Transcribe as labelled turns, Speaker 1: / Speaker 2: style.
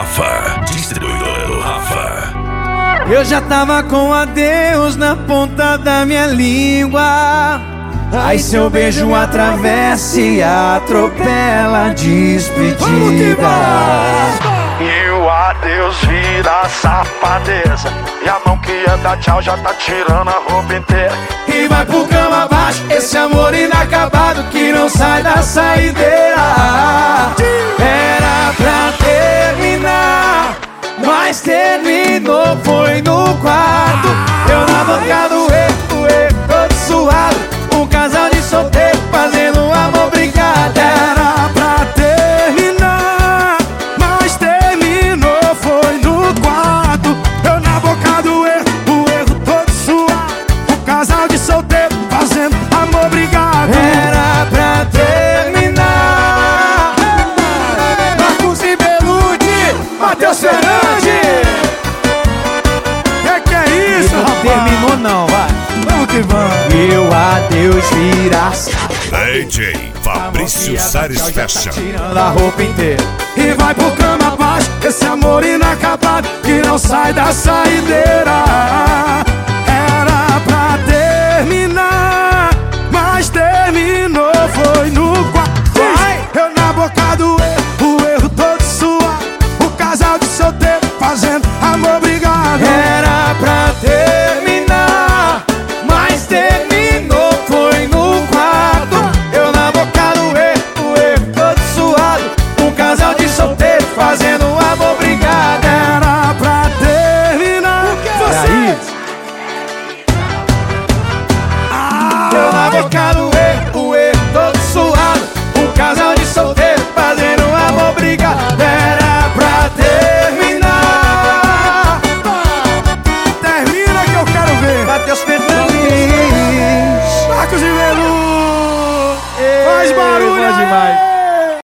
Speaker 1: Rafa, distribuidor Rafa.
Speaker 2: Eu já tava com adeus na ponta da minha língua. Aí seu beijo atravessa e atropela a despedida.
Speaker 3: E o adeus vira safadeza, e a mão que ia dar tchau já tá tirando a roupa inteira.
Speaker 2: E vai pro cama abaixo, esse amor inacabado que não sai da saideira. Era pra terminar, mas terminou, foi no quarto. Eu na boca do erro, todo suado. Um casal de solteiro fazendo amor brigado. Era pra terminar, mas terminou, foi no quarto. Eu na boca do erro, o erro todo suado. Um casal de solteiro fazendo amor brigado. Era pra terminar. Marcos e Belucci, Matheus Fernandes. Que é isso, rapaz? Terminou não, vai. Vamos que vamos. E o adeus vira
Speaker 1: DJ Fabrício Salles Fashion.
Speaker 2: tirando a roupa inteira. E vai pro cama abaixo, esse amor inacabado que não sai da saideira. Era pra terminar, mas terminou, foi no quarto. Eu na boca do erro, o erro todo suado. O casal de solteiro fazendo amor brigado. Era pra terminar, mas terminou, foi no quarto. Eu na boca do erro, o erro todo suado. Um casal de solteiro fazendo amor brigado. Era pra terminar. Eu na boca do erro, o erro todo suado. Um casal de solteiro fazendo amor brigado. Era pra terminar. Termina que eu quero ver. Matheus Fernandes, Marcos e Belucci. Faz barulho demais.